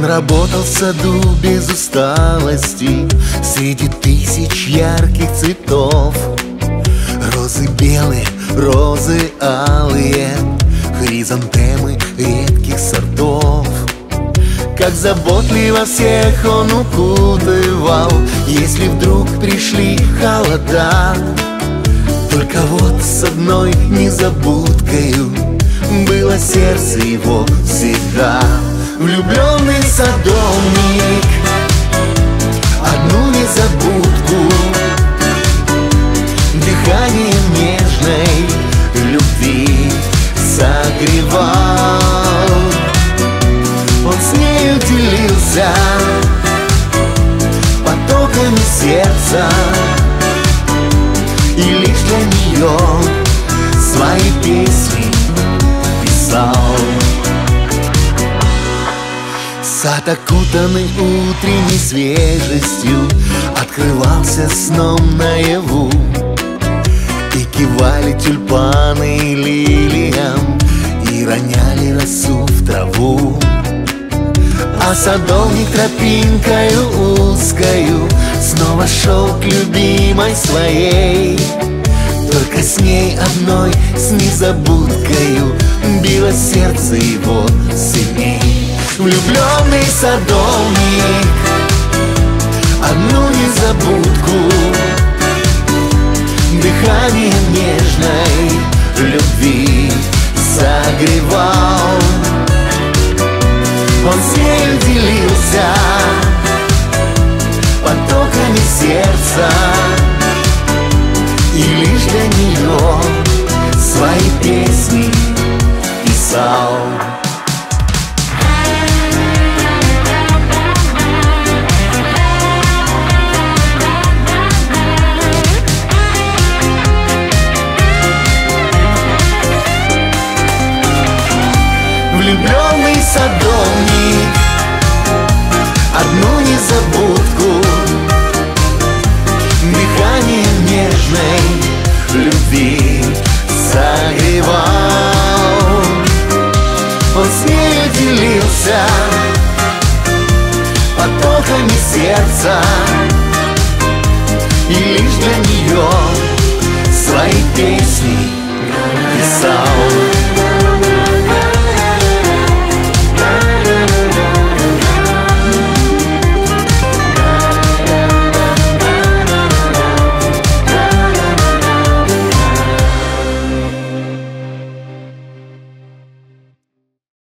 Он работал в саду без усталости, среди тысяч ярких цветов. Розы белые, розы алые, хризантемы редких сортов. Как заботливо всех он укутывал, если вдруг пришли холода. Только вот с одной незабудкою было сердце его всегда. Влюбленный садовник одну незабудку дыханием нежной любви согревал. Он с нею делился потоками сердца и лишь для нее свои песни писал. Сад, окутанный утренней свежестью, открывался сном наяву, и кивали тюльпаны лилиям, и роняли росу в траву. А садовник тропинкою узкою снова шел к любимой своей. Только с ней одной, с незабудкою, билось сердце его сильней. Влюбленный садовник одну незабудку дыханием нежной любви согревал. Он с нею делился потоками сердца и лишь для нее свои песни писал. Влюбленный садовник одну незабудку дыханием нежной любви согревал. Он с нею делился потоками сердца и лишь для нее свои песни